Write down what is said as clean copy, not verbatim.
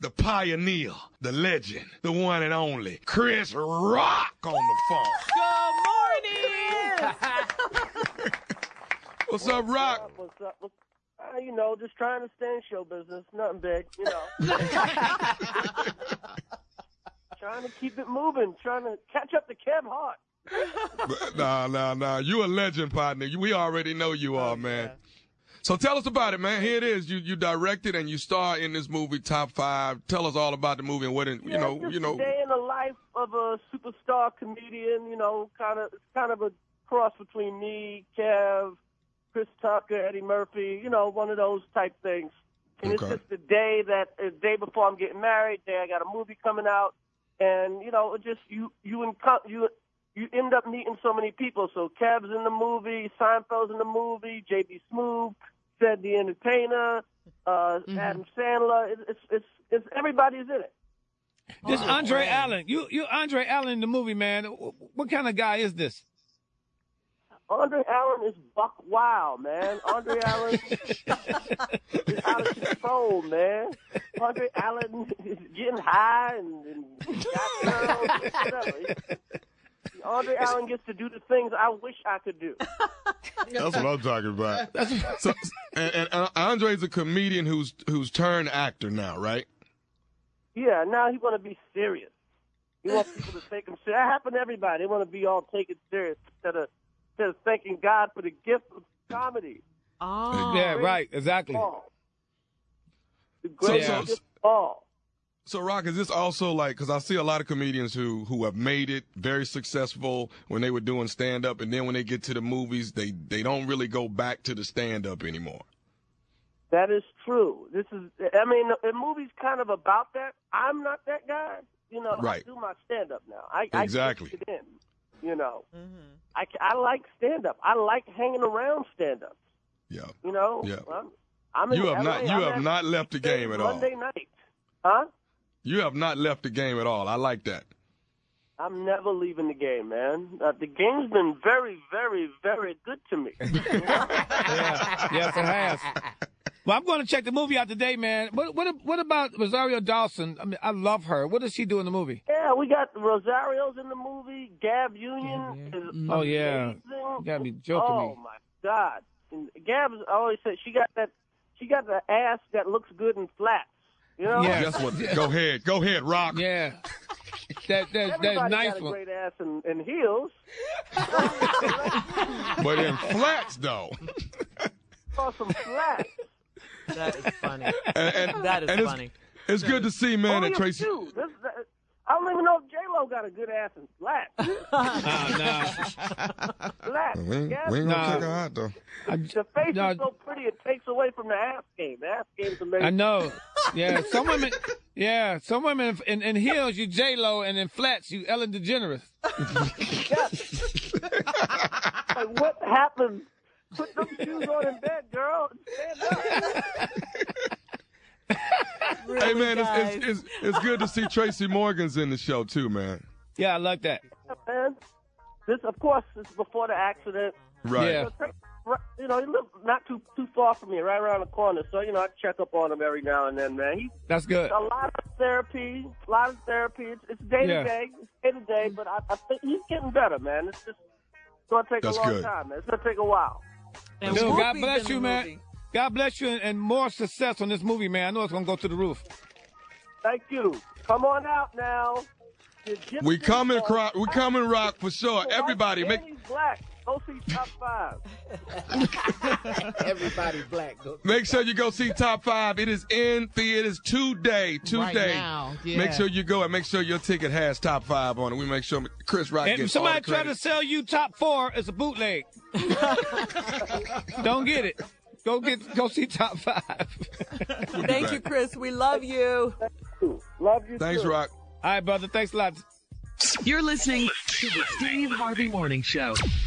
the pioneer, the legend, the one and only Chris Rock on the phone. Good morning. What's up, Rock? What's up? You know, just trying to stay in show business. Nothing big, you know. Trying to keep it moving. Trying to catch up to Kev Hart. Nah. You a legend, partner. We already know you are, man. Yeah. So tell us about it, man. Here it is. You directed and you star in this movie, Top 5. Tell us all about the movie and what Just a day in the life of a superstar comedian. You know, it's kind of a cross between me, Kev, Chris Tucker, Eddie Murphy. You know, one of those type things. And Okay. It's just the day before I'm getting married. Day I got a movie coming out, and you know, it just you end up meeting so many people. So Kev's in the movie, Seinfeld's in the movie, J.B. Smoove, Ced the Entertainer, Adam Sandler. It's everybody's in it. This Andre Allen. You Andre Allen in the movie, man. What kind of guy is this? Andre Allen is buck wild, man. Andre Allen is out of control, man. Andre Allen is getting high and got girls, whatever. Andre Allen gets to do the things I wish I could do. That's what I'm talking about. So, and Andre's a comedian who's turned actor now, right? Yeah, now he want to be serious. He wants people to take him serious. That happened to everybody. They want to be all taken serious instead of thanking God for the gift of comedy. Oh. Yeah, right. Exactly. The greatest gift of all. So, Rock, is this also like, because I see a lot of comedians who have made it very successful when they were doing stand-up, and then when they get to the movies, they don't really go back to the stand-up anymore. That is true. The movie's kind of about that. I'm not that guy. You know, Right. I do my stand-up now. Exactly. I get it in, you know. I like stand-up. I like hanging around stand-ups. Yeah. You know? Yeah. I'm in You have LA. not left the game at all. Monday night. Huh? You have not left the game at all. I like that. I'm never leaving the game, man. The game's been very, very, very good to me. Yeah. Yes, it has. Well, I'm going to check the movie out today, man. What about Rosario Dawson? I mean, I love her. What does she do in the movie? Yeah, we got Rosario's in the movie. Gab Union is Oh, yeah. amazing. You got to be joking me. Oh my God! And Gab always said she got the ass that looks good in flats. You know? Yeah. Guess what? Go ahead, Rock. Yeah. That Everybody nice got a one. great ass in heels. But in flats, though. For some flats. That is funny. And That is and funny. It's good to see, man, Only that a Tracy. few. I don't even know if J-Lo got a good ass in flats. Nah. Flats. We ain't Gab- gonna Nah. check her out, though. The face No. is so pretty, it takes away from the ass game. The ass game's amazing. I know. Yeah, some women in heels, you J-Lo, and in flats, you Ellen DeGeneres. Like, what happened? Put them shoes on in bed, girl. Stand up. Hey, man, guys. it's good to see Tracy Morgan's in the show, too, man. Yeah, I like that. Man, this, of course, is before the accident. Right. Yeah. You know, he lives not too far from me, right around the corner. So, you know, I check up on him every now and then, man. He's That's good. a lot of therapy. It's day Yeah. to day. It's day to day, but I think he's getting better, man. It's just going to take That's a long good. time, man. It's going to take a while. And Dude, God Whoopi's bless in you, the man. movie. God bless you and more success on this movie, man. I know it's going to go to the roof. Thank you. Come on out now. We coming, Rock, for sure. Everybody, make Danny's black. Go see Top 5. Everybody black. Make sure you go see Top 5. It is in theaters today. Right now, yeah. Make sure you go and make sure your ticket has Top 5 on it. We make sure Chris Rock And if gets somebody all the try to credit. sell you top 4, it's a bootleg. Don't get it. Go see Top 5. Thank you, Chris. We love you. Love you Thanks, too. Rock. All right, brother. Thanks a lot. You're listening to the Steve Harvey Morning Show.